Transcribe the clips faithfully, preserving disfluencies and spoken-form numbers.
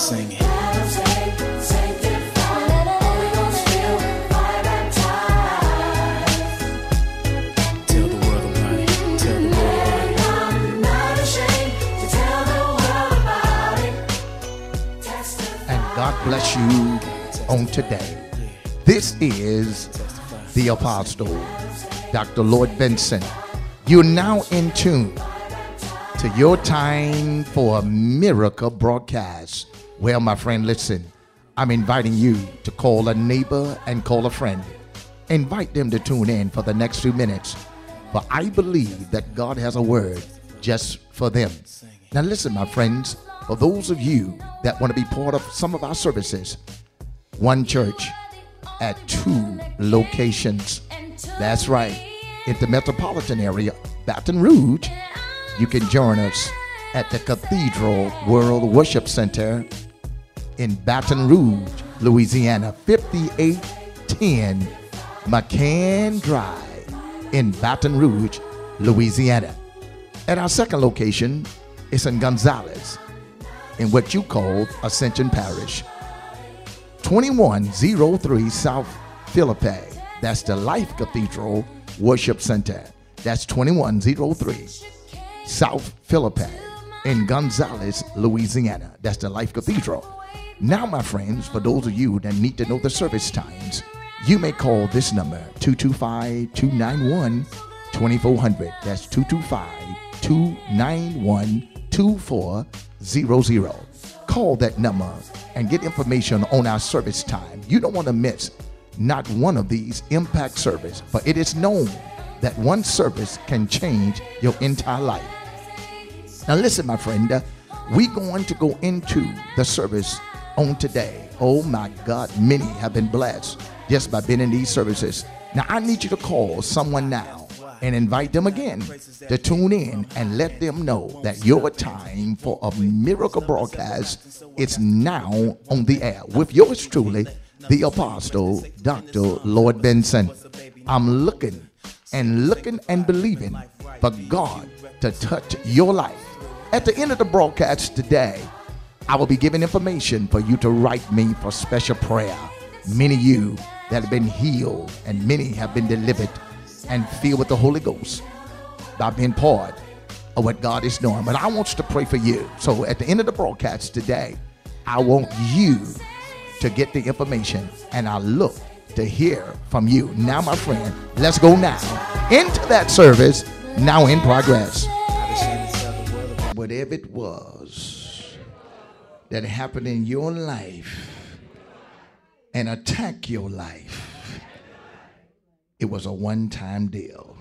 Sing it. Tell the world about it. Tell the world about it. I'm not ashamed to tell the world about it. Testify. And God bless you on today. This is the Apostle, Doctor Lloyd Benson. You're now in tune to your time for a miracle broadcast. Well, my friend, listen, I'm inviting you to call a neighbor and call a friend. Invite them to tune in for the next few minutes. For I believe that God has a word just for them. Now listen, my friends, for those of you that want to be part of some of our services, one church at two locations. That's right. In the metropolitan area, Baton Rouge, you can join us at the Cathedral World Worship Center in Baton Rouge, Louisiana, fifty-eight ten McCann Drive in Baton Rouge, Louisiana. And our second location is in Gonzales, in what you call Ascension Parish, twenty-one oh three South Philippi. That's the Life Cathedral Worship Center. That's twenty-one oh three South Philippi in Gonzales, Louisiana. That's the Life Cathedral. Now, my friends, for those of you that need to know the service times, you may call this number, two two five, two nine one, two four zero zero. That's two two five, two nine one, two four zero zero. Call that number and get information on our service time. You don't want to miss not one of these impact service, for it is known that one service can change your entire life. Now listen, my friend, uh, we're going to go into the service on today. Oh my God, many have been blessed just by being in these services. Now I need you to call someone now and invite them again to tune in and let them know that your time for a miracle broadcast is now on the air with yours truly, the Apostle, Doctor Lloyd Benson. I'm looking and looking and believing for God to touch your life. At the end of the broadcast today, I will be giving information for you to write me for special prayer. Many of you that have been healed and many have been delivered and filled with the Holy Ghost by being part of what God is doing. But I want to pray for you. So at the end of the broadcast today, I want you to get the information and I look to hear from you. Now, my friend, let's go now into that service, now in progress. Whatever it was that happened in your life and attack your life, it was a one-time deal.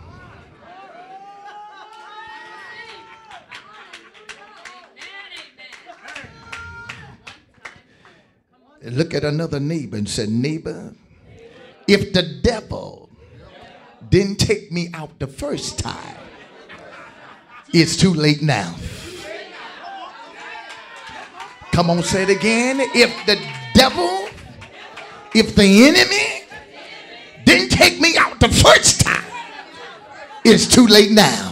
Look at another neighbor and say, neighbor, if the devil didn't take me out the first time, it's too late now. Come on, say it again. If the devil, if the enemy didn't take me out the first time, it's too late now.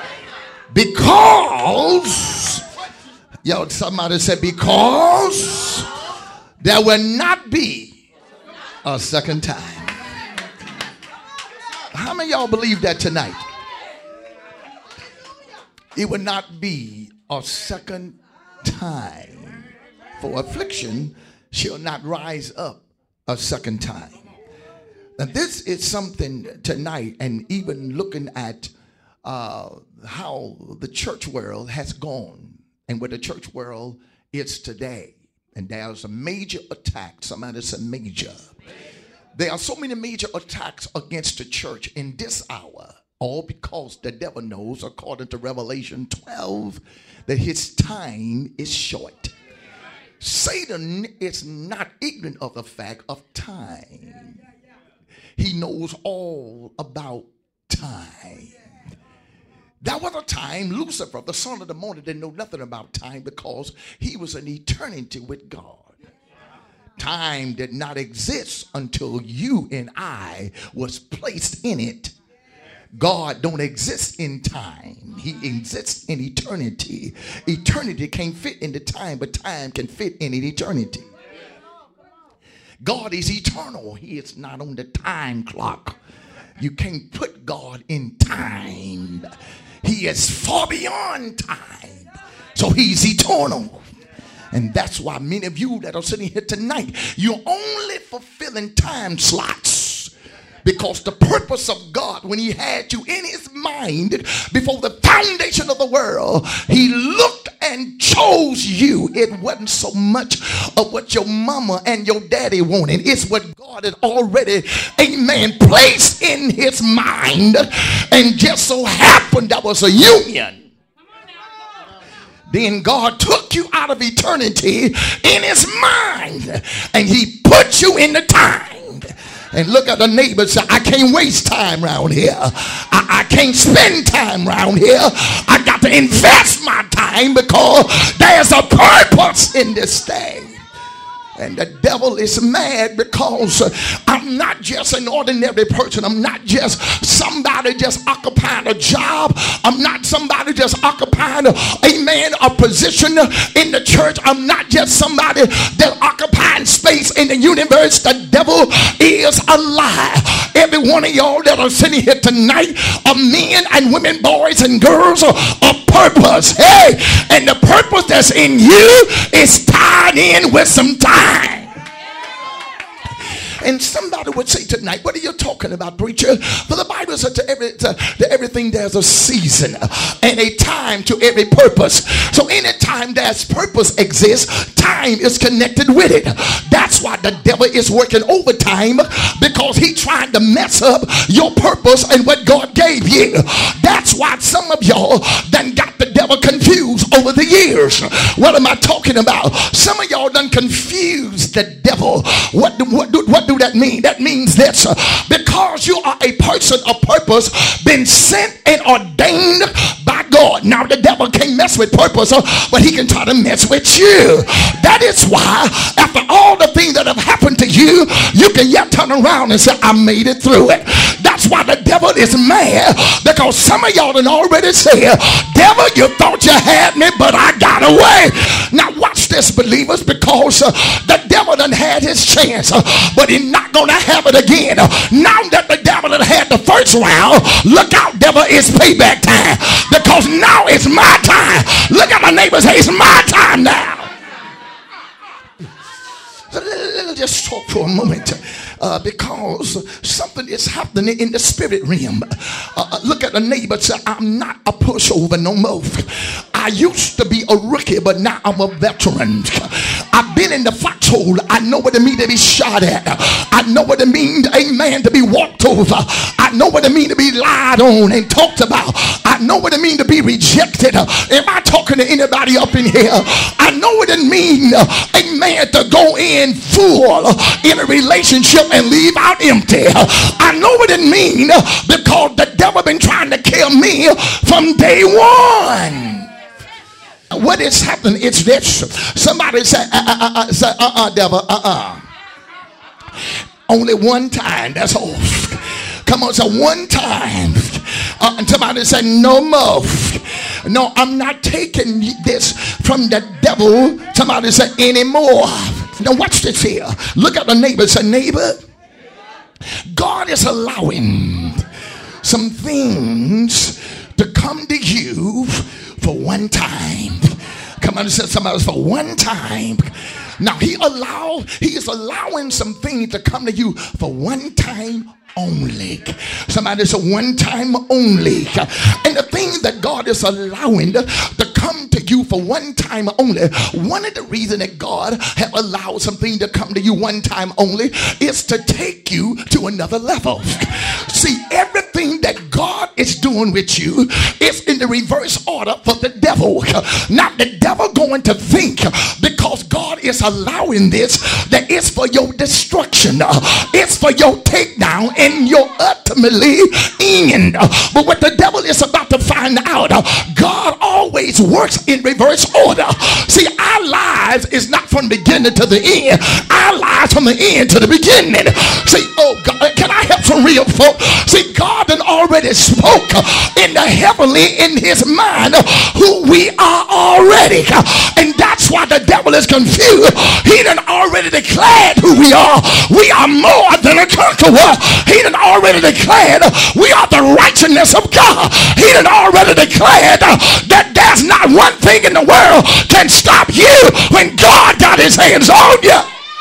Because, yo, somebody said, because there will not be a second time. How many of y'all believe that tonight? It will not be a second time. For affliction shall not rise up a second time. Now this is something tonight, and even looking at uh, how the church world has gone and where the church world is today. And there's a major attack. Somebody said major. There are so many major attacks against the church in this hour, all because the devil knows, according to Revelation twelve, that his time is short. Satan is not ignorant of the fact of time. He knows all about time. There was a time Lucifer, the son of the morning, didn't know nothing about time because he was in eternity with God. Time did not exist until you and I was placed in it. God don't exist in time. He exists in eternity. Eternity can't fit into time, but time can fit in an eternity. God is eternal. He is not on the time clock. You can't put God in time. He is far beyond time. So he's eternal. And that's why many of you that are sitting here tonight, you're only fulfilling time slots. Because the purpose of God, when he had you in his mind before the foundation of the world, he looked and chose you. It wasn't so much of what your mama and your daddy wanted. It's what God had already, amen, placed in his mind. And just so happened that was a union. Then God took you out of eternity in his mind. And he put you in the time. And look at the neighbor and say, I can't waste time around here. I, I can't spend time around here. I got to invest my time because there's a purpose in this thing. And the devil is mad because I'm not just an ordinary person. I'm not just somebody just occupying a job. I'm not somebody just occupying, a, amen, a position in the church. I'm not just somebody that occupying space in the universe. The devil is a lie. Every one of y'all that are sitting here tonight are men and women, boys and girls of purpose. Hey, and the purpose that's in you is tied in with some time. And somebody would say tonight, what are you talking about, preacher? For the Bible says to, every, to, to everything there's a season and a time to every purpose. So anytime there's purpose exists, time is connected with it. That's why the devil is working overtime, because he trying to mess up your purpose and what God gave you. That's why some of y'all done got the devil confused over the years. What am I talking about? Some of y'all done confused the devil. What do, what do, what do that mean? That means this: because you are a person of purpose, been sent and ordained by God. Now the devil can't mess with purpose, but he can try to mess with you. That is why after all the things that have happened to you, you can yet turn around and say, I made it through it. That's why the devil is mad, because some of y'all done already said, devil, you thought you had me, but I got away. Now watch this, believers, because uh, the devil done had his chance, uh, but he's not going to have it again. Uh, now that the devil done had the first round, look out, devil, it's payback time, because now it's my time. Look at my neighbor, say, it's my time now. Let's just talk for a moment, uh, because something is happening in the spirit realm. Uh, look at the neighbor and say, I'm not a pushover no more. I used to be a rookie, but now I'm a veteran. I've been in the foxhole. I know what it means to be shot at. I know what it means, amen, to be walked over. I know what it means to be lied on and talked about. I know what it means to be rejected. Am I talking to anybody up in here? I know what it means, amen, to go in full in a relationship and leave out empty. I know what it means, because the devil been trying to kill me from day one. What is happening? It's this. Somebody say, uh, uh, uh, uh, say, uh-uh, devil, uh-uh. Only one time, that's all. Come on, say one time. Uh, and somebody say, no more. No, I'm not taking this from the devil. Somebody say, anymore. Now watch this here. Look at the neighbor. Say, neighbor, God is allowing some things to come to you for one time. Come on, say somebody else, for one time. Now he allow, he is allowing some things to come to you for one time only. Somebody say one time only. And the things that God is allowing to come to you for one time only, one of the reasons that God have allowed something to come to you one time only is to take you to another level. See, everything that God is doing with you is in the reverse order for the devil. Not the devil going to think, because God is allowing this, that it's for your destruction, it's for your takedown and your ultimately end. But what the devil is about to find out, God always works in reverse order. See, our lives is not from the beginning to the end. Our lives from the end to the beginning. See, oh God, can I help some real folk? See, God done already spoke in the heavenly in his mind who we are already. And that's why the devil is confused. He done already declared who we are. We are more than a conqueror. He done already declared we are the righteousness of God. He done already declared that there's not one thing in the world can stop you when God got his hands on you.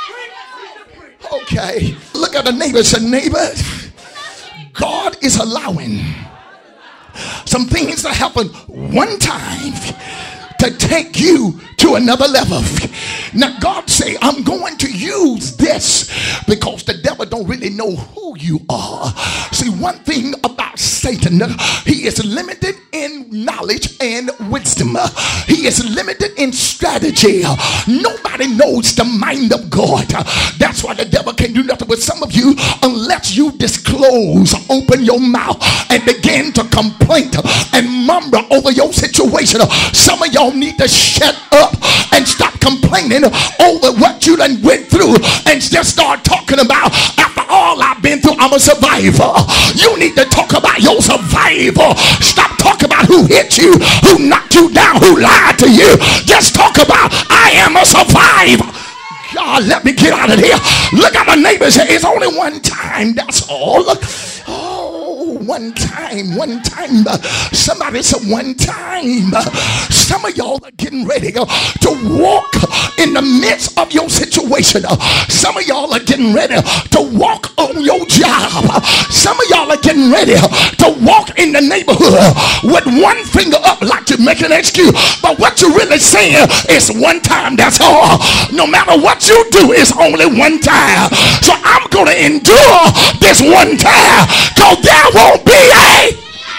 Okay, look at the neighbor and say, neighbor, God is allowing some things to happen one time to take you to another level. Now God say, I'm going to use this because the devil don't really know who you are. See, one thing about Satan, he is limited in knowledge and wisdom. He is limited in strategy. Nobody knows the mind of God. That's why the devil can't do nothing with some of you unless you disclose, open your mouth and begin to complain and mumble over your situation. Some of y'all need to shut up and stop complaining over what you done went through and just start talking about, after all I've been through, I'm a survivor. You need to talk about your survival. Stop talking about who hit you, who knocked you down, who lied to you. Just talk about, I am a survivor. God, let me get out of here. Look at my neighbor and say, it's only one time, that's all. Oh, one time, one time. Somebody said one time. Some of y'all are getting ready to walk in the midst of your situation. Some of y'all are getting ready to walk on your job. Some of y'all are getting ready to walk in the neighborhood with one finger up like you're making an excuse. But what you're really saying is one time, that's all. No matter what you do, it's only one time. So I'm going to endure this one time, because there won't be a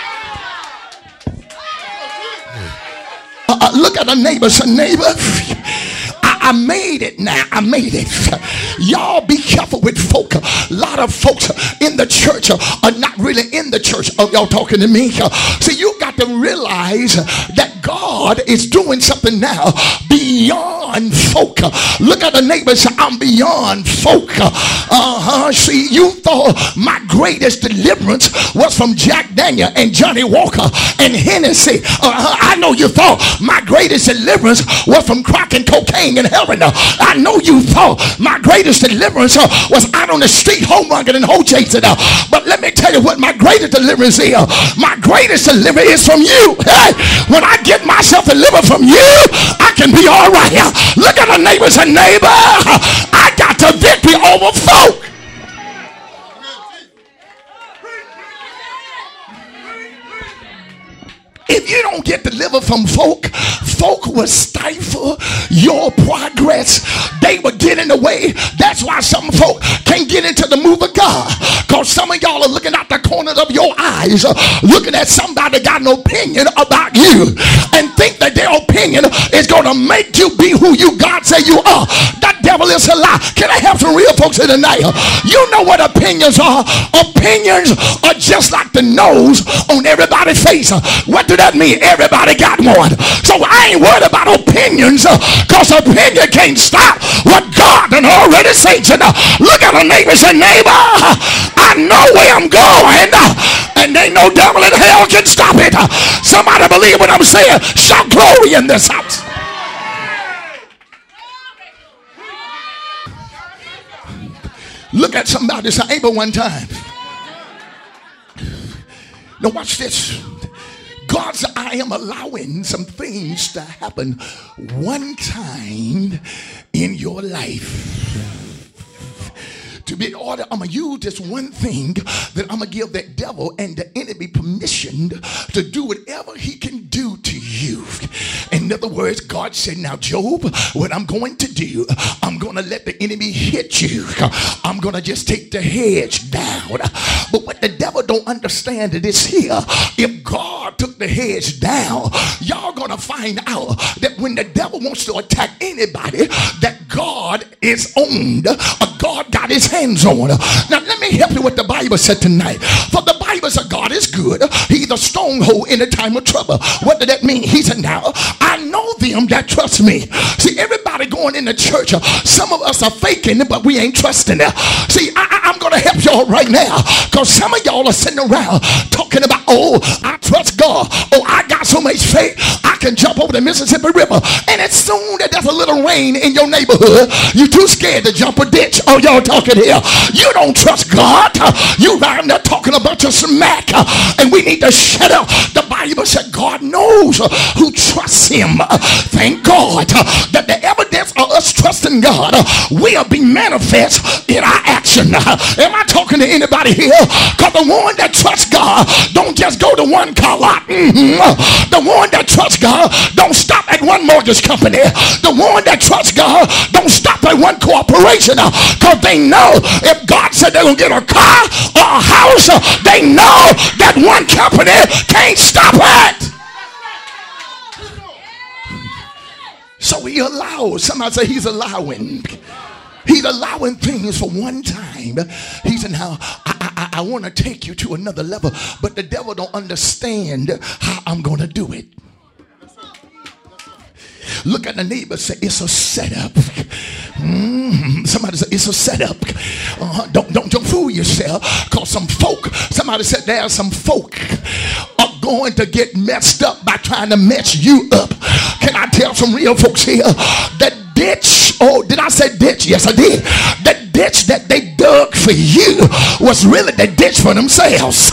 uh, uh, look at the neighbor. Say, neighbor, I, I made it now. I made it. Y'all be careful with folk. A lot of folks in the church are not really in the church. Oh, y'all talking to me? See, you got to realize that God is doing something now beyond folk. Look at the neighbor and say, I'm beyond folk. Uh-huh. See, you thought my greatest deliverance was from Jack Daniel and Johnny Walker and Hennessy. Uh-huh. I know you thought my greatest deliverance was from crack and cocaine and heroin. I know you thought my greatest deliverance was out on the street homeworking and hoe chasing. But let me tell you what my greatest deliverance is. My greatest deliverance is from you. Hey, when I get myself delivered from you, I can be all right. Look at the neighbors and neighbor, I got the victory over folk. If you don't get delivered from folk, folk will stifle your progress. They will get in the way. That's why some folk can't get into the move of God, because some of y'all are looking out the corners of your eyes, uh, looking at somebody got an opinion about you and think that their opinion is going to make you be who you God say you are. That devil is a lie. Can I have some real folks here tonight? You know what opinions are? Opinions are just like the nose on everybody's face. What do that mean? Everybody got one. So I ain't worried about opinions, because opinion can't stop what God done already said. Look at a neighbor and say, neighbor, I know where I'm going, and ain't no devil in hell can stop it. Somebody believe what I'm saying. Shout glory in this house. Look at somebody say, neighbor, one time. Now watch this. God said, I am allowing some things to happen one time in your life. To be in order, I'm going to use this one thing that I'm going to give that devil and the enemy permission to do whatever he can do to you. In other words, God said, now, Job, what I'm going to do, I'm going to let the enemy hit you. I'm going to just take the hedge down. But what the devil don't understand is here. If God took the hedge down, y'all going to find out that when the devil wants to attack anybody, that God is owned, or God got his hands on. Now let me help you what the Bible said tonight. For the Bible Bible said God is good. He's a stronghold in a time of trouble. What did that mean? He said, now I know them that trust me. See, everybody going in the church, some of us are faking it, but we ain't trusting it. See, I, I, I'm going to help y'all right now, because some of y'all are sitting around talking about, oh, I trust God. Oh, I got so much faith, I can jump over the Mississippi River. And as soon as there's a little rain in your neighborhood, you're too scared to jump a ditch. Oh, y'all talking here. You don't trust God. You around there talking a bunch of smack. And we need to shut up. The Bible said God knows who trusts him. Thank God that the evidence of us trusting God will be manifest in our action. Am I talking to anybody here? Because the one that trusts God don't just go to one car lot. Mm-hmm. The one that trusts God don't stop at one mortgage company. The one that trusts God don't stop at one corporation, because they know if God said they're going to get a car or a house, they know that one company can't stop it. So he allows. Somebody say he's allowing. He's allowing things for one time. He said, now I, I, I want to take you to another level, but the devil don't understand how I'm going to do it. Look at the neighbor and say, it's a setup. Mm, somebody say, it's a setup. Uh, don't, don't, don't fool yourself, because some folk, somebody said there are some folk are going to get messed up by trying to mess you up. Can I tell some real folks here that ditch, oh, did I say ditch? Yes, I did. The ditch that they dug for you was really the ditch for themselves.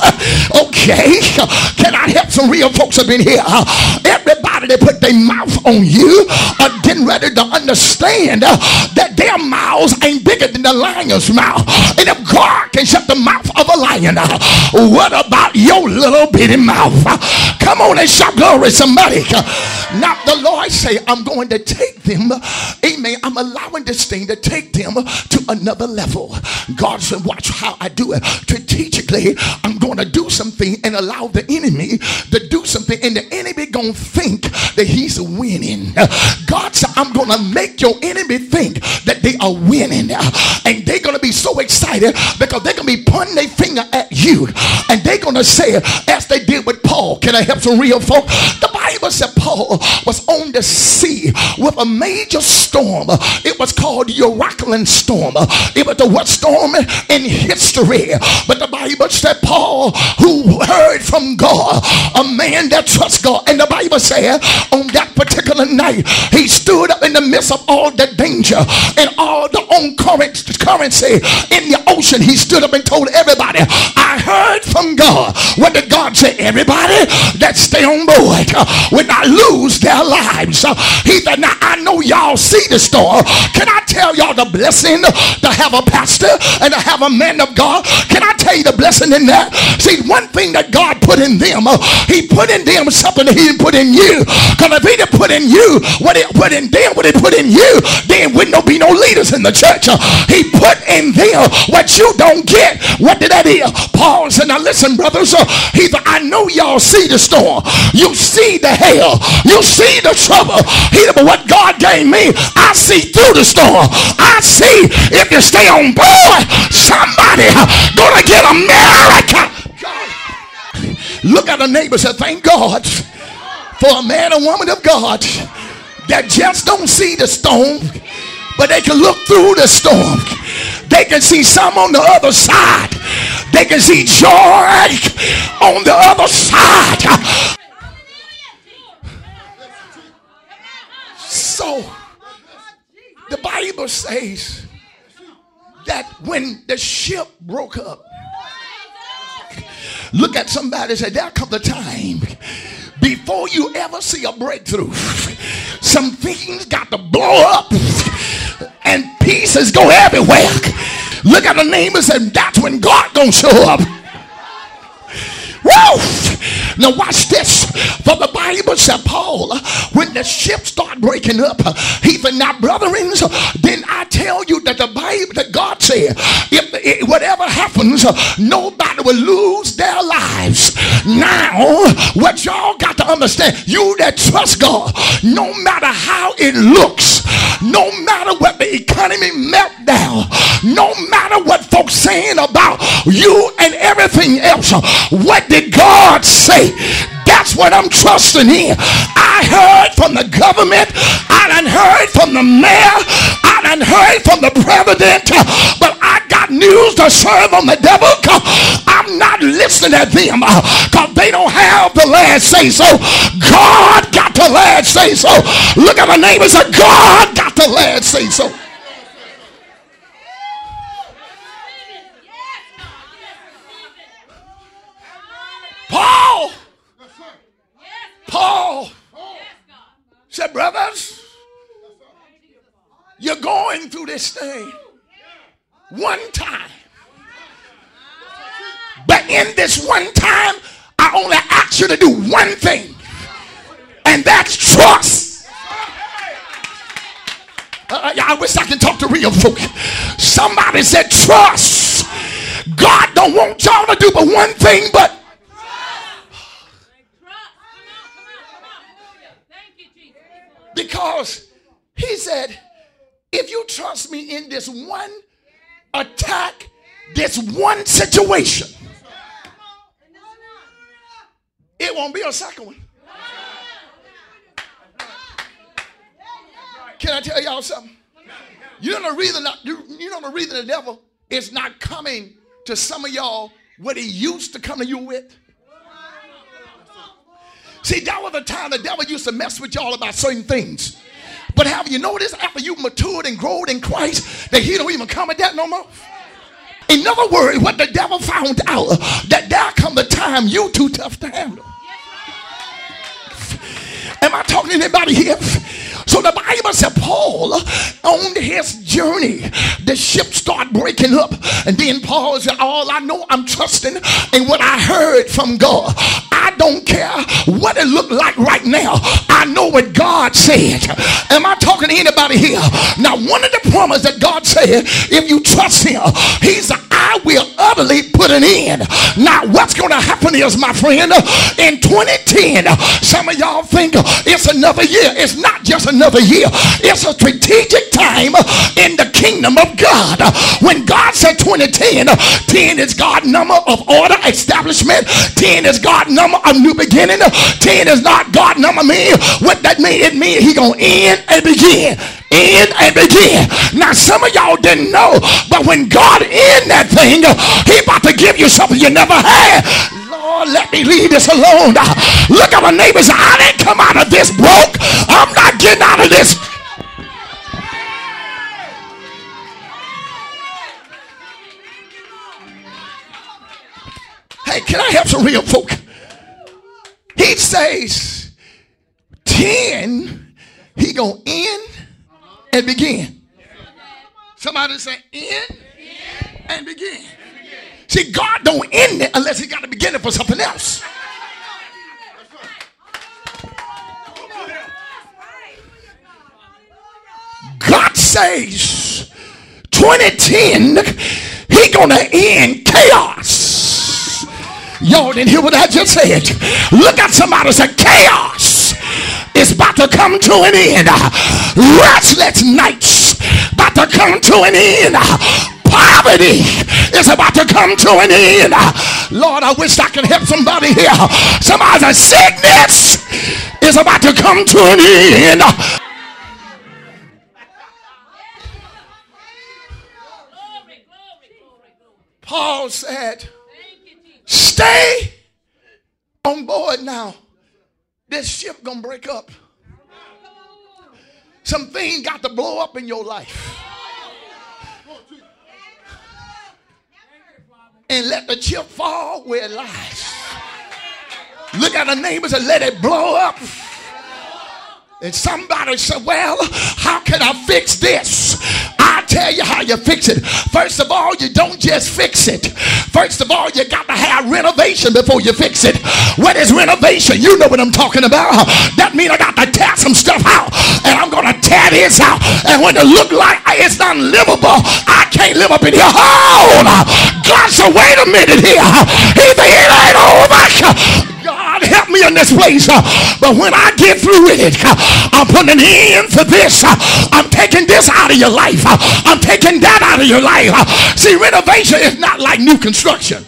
Okay, can I help some real folks up in here? Everybody that put their mouth on you are getting ready to understand that their mouths ain't bigger than the lion's mouth. And if God can shut the mouth of a lion, what about your little bitty mouth? Come on and shout glory, somebody. Now the Lord say, I'm going to take them, amen, I'm allowing this thing to take them to another level. God said, watch how I do it. Strategically, I'm going to do something and allow the enemy to do something, and the enemy gonna think that he's winning. God said, I'm gonna make your enemy think that they are winning, and they're gonna be so excited because they're gonna be pointing their finger at you, and they're gonna say, as they did with Paul. Can I help some real folk? The Bible said Paul was on the sea with a major storm. It was called the Euroclyn storm. It was the worst storm in history. But the Bible said Paul, who heard from God, a man that trusts God, and the Bible said on that particular night he stood up in the midst of all the danger and all the currency in the ocean. He stood up and told everybody, I heard from God. What did God say? Everybody that stay on board will not lose their lives. He said, now I know y'all see the storm. Can I tell y'all the blessing to have a pastor and to have a man of God? Can I tell you the blessing in that? See, one thing that God put in them, uh, he put in them something that he didn't put in you. Because if he didn't put in you what he put in them, what he put in you, then wouldn't be no leaders in the church. Uh, he put in them what you don't get. What did that is? Paul said, now listen, brothers, uh, he said, I know y'all see the storm. You see the hell. You see the trouble. He said, but what God gave me, I see through the storm. I see if you stay on board, somebody gonna get America. Look at the neighbor and say, thank God for a man and woman of God that just don't see the storm, but they can look through the storm. They can see some on the other side. They can see joy on the other side. So the Bible says that when the ship broke up, look at somebody and say, there comes a time before you ever see a breakthrough, some things got to blow up and pieces go everywhere. Look at the neighbor and say, that's when God gonna show up. Woo! Now watch this. For the Bible said, Paul, when the ship started breaking up, he said, now brethren, then I tell you that the Bible, that God said, if it, whatever happens, nobody will lose their lives. Now, what y'all got to understand, you that trust God, no matter how it looks, no matter what the economy honey, me meltdown. No matter what folks saying about you and everything else, what did God say? That's what I'm trusting in. I heard from the government. I done heard from the mayor. I done heard from the president. But I got news to serve on the devil. I'm not listening to them because they don't have the last say so. God got the last say so. Look at my neighbor and say, God got the last say so. Paul, Paul said, brothers, you're going through this thing one time. But in this one time, I only ask you to do one thing, and that's trust. Uh, I wish I could talk to real folk. Somebody said trust. God don't want y'all to do but one thing, but because he said, if you trust me in this one attack, this one situation, it won't be a second one. Can I tell y'all something? You know the reason, you know the reason the devil is not coming to some of y'all what he used to come to you with? See, that was the time the devil used to mess with y'all about certain things. But have you noticed after you matured and growed in Christ that he don't even come at that no more? In other words, what the devil found out, that there come the time you too tough to handle. Am I talking to anybody here? So the Bible said Paul, on his journey, the ship started breaking up. And then Paul said, all I know, I'm trusting in what I heard from God. I don't care what it looked like right now. I know what God said. Am I talking to anybody here? Now, one of the promises that God said, if you trust him, he said, I will utterly put an end. Now, what's going to happen is, my friend, in twenty ten, some of y'all think it's another year. It's not just another year. It's a strategic time in the kingdom of God. When God said twenty ten, ten is God's number of order, establishment. ten is God's number of new beginning. ten is not God's number mean. What that mean? It means he gonna end and begin. End and begin. Now some of y'all didn't know, but when God end that thing, he about to give you something you never had. Lord, let me leave this alone. Look at my neighbors. I didn't come out of this broke. I'm not getting out of this. Hey, can I have some real folk? He says ten, he gonna end and begin. Somebody say end and begin. See, God don't end it unless he got to begin it for something else. God says twenty ten, he gonna end chaos. Y'all didn't hear what I just said. Look at somebody and say, chaos is about to come to an end. Restless nights about to come to an end. Poverty is about to come to an end. Lord, I wish I could help somebody here. Somebody said, sickness is about to come to an end. Paul said, stay on board now. This ship gonna break up. Some things got to blow up in your life. And let the chip fall where it lies. Look at the neighbors and let it blow up. And somebody said, well, how can I fix this? I'll tell you how you fix it. First of all, you don't just fix it. First of all, you got to have renovation before you fix it. What is renovation? You know what I'm talking about. That means I got to tear some stuff out. And I'm going to tear this out. And when it look like it's unlivable, I can't live up in here. Hold on. God said, wait a minute here. He said, it ain't over. God Lord, help me in this place. Uh, but when I get through with it, uh, I'm putting an end to this. Uh, I'm taking this out of your life. Uh, I'm taking that out of your life. Uh, see, renovation is not like new construction.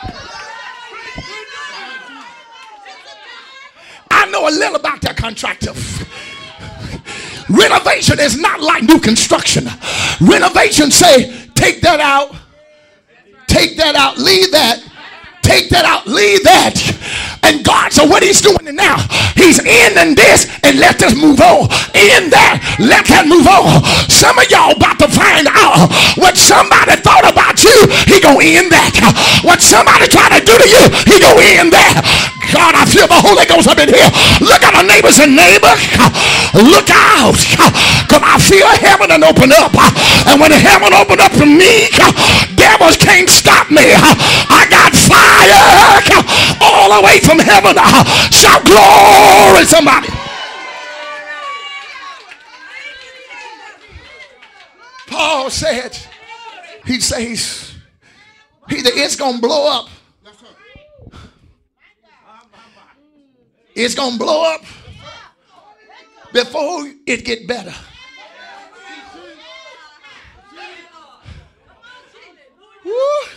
I know a little about that contractor. Renovation is not like new construction. Renovation say, take that out, take that out, leave that, take that out, leave that. And God, so what he's doing now, he's ending this and let this move on. In that, let that move on. Some of y'all about to find out what somebody thought about you, he gonna end that. What somebody tried to do to you, he gonna end that. God, I feel the Holy Ghost up in here. Look at our neighbors and neighbor. Look out. Because I feel heaven and open up. And when heaven open up to me, devils can't stop me. I got fire all the way from heaven. Shout glory, somebody. Paul said, he says, either it's going to blow up. It's going to blow up before it get better. Woo.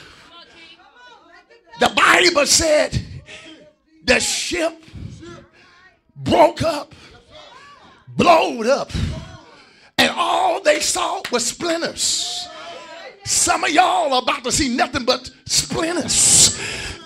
The Bible said the ship broke up, blowed up, and all they saw was splinters. Some of y'all are about to see nothing but splinters.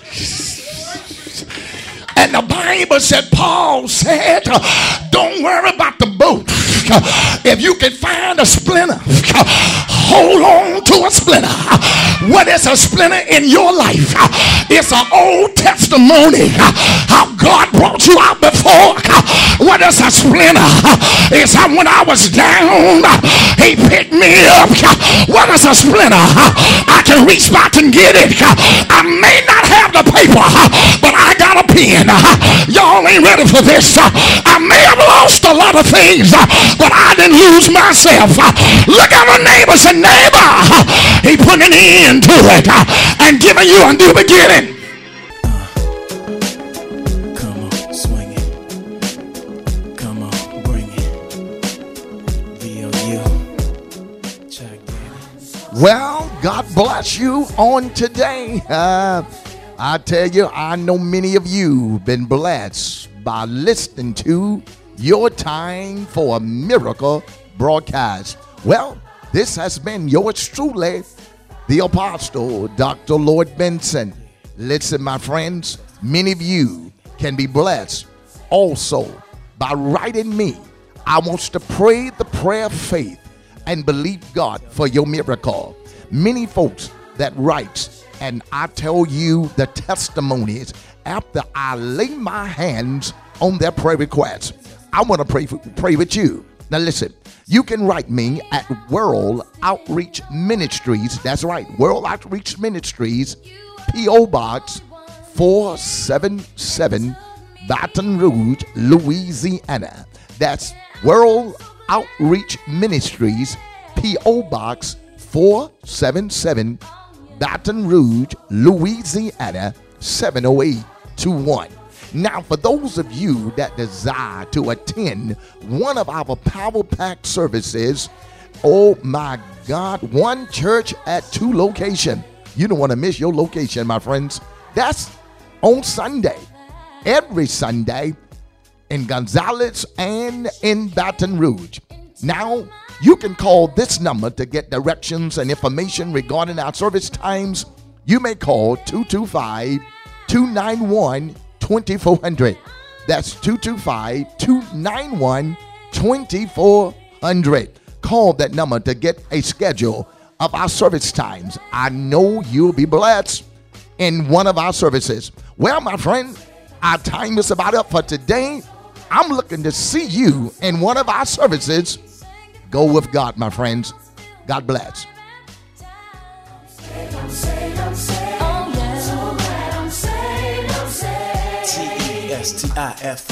And the Bible said, Paul said, don't worry about the boat. If you can find a splinter, hold on to a splinter. What is a splinter in your life? It's an old testimony how God brought you out before. What is a splinter? It's how when I was down, he picked me up. What is a splinter? I can reach back and get it. I may not have the paper, but I got a pen. Y'all ain't ready for this. I may have lost a lot of things, but I didn't lose myself. Look at my neighbors and neighbor. He put an end to it and giving you a new beginning. Come on, swing it. Come on, bring it. V O U. Check that. Well, God bless you on today. Uh, I tell you, I know many of you been blessed by listening to Your Time for a Miracle broadcast. Well, this has been yours truly, the Apostle, Doctor Lloyd Benson. Listen, my friends, many of you can be blessed also by writing me. I want to pray the prayer of faith and believe God for your miracle. Many folks that writes, and I tell you the testimonies after I lay my hands on their prayer requests. I want to pray for, pray with you. Now listen, you can write me at World Outreach Ministries. That's right, World Outreach Ministries, P O Box four seven seven, Baton Rouge, Louisiana. That's World Outreach Ministries, P O Box four seven seven, Baton Rouge, Louisiana, seven oh eight two one. Now, for those of you that desire to attend one of our Power Pack services, oh my God, one church at two locations. You don't want to miss your location, my friends. That's on Sunday, every Sunday in Gonzales and in Baton Rouge. Now, you can call this number to get directions and information regarding our service times. You may call two two five, two nine one, two four zero zero. That's two two five, two nine one, two four zero zero. Call that number to get a schedule of our service times. I know you'll be blessed in one of our services. Well, my friend, our time is about up for today. I'm looking to see you in one of our services. Go with God, my friends. God bless. T E S T I F